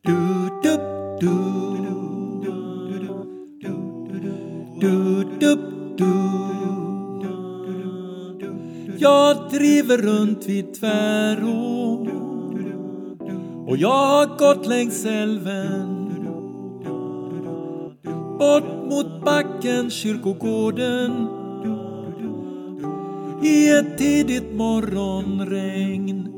Jag driver runt vid Tvärå och jag har gått längs älven bort mot backen kyrkogården i ett tidigt morgonregn.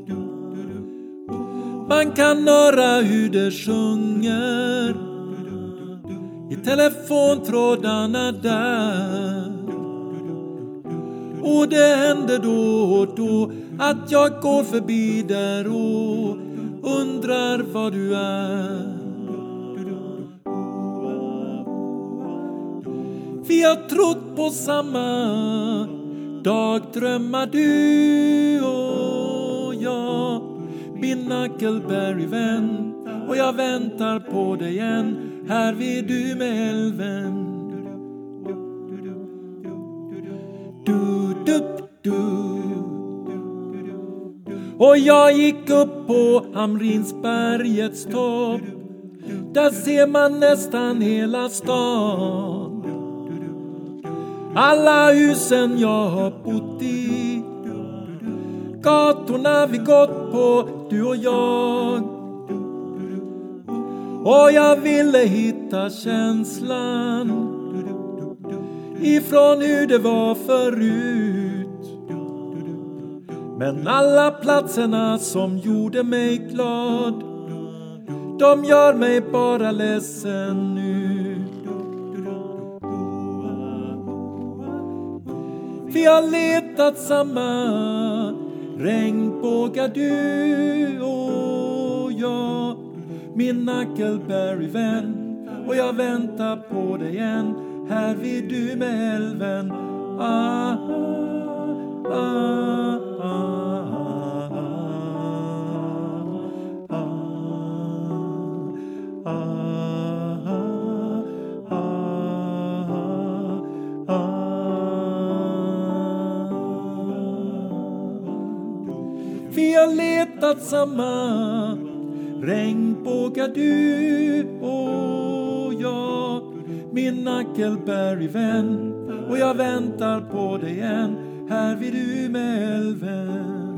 Man kan höra hur det sjunger i telefontrådarna där. Och det händer då och då att jag går förbi där och undrar vad du är. Vi har trott på samma dagdrömmar du och jag, min Huckleberry-vän, och jag väntar på dig igen här vid du med älven. Och jag gick upp på Hamrinsbergets topp. Där ser man nästan hela stan. Alla husen jag har bott i, gatorna vi gått på, du och jag. Och jag ville hitta känslan ifrån hur det var förut. Men alla platserna som gjorde mig glad, de gör mig bara ledsen nu. Vi har letat samma regnbågar du och jag, min Huckleberry-vän, och jag väntar på dig igen här vid du med älven. Ah, ah, ah, vi har letat samma regnbågar du och jag, min Huckleberry-vän, och jag väntar på dig igen här vid du med älven.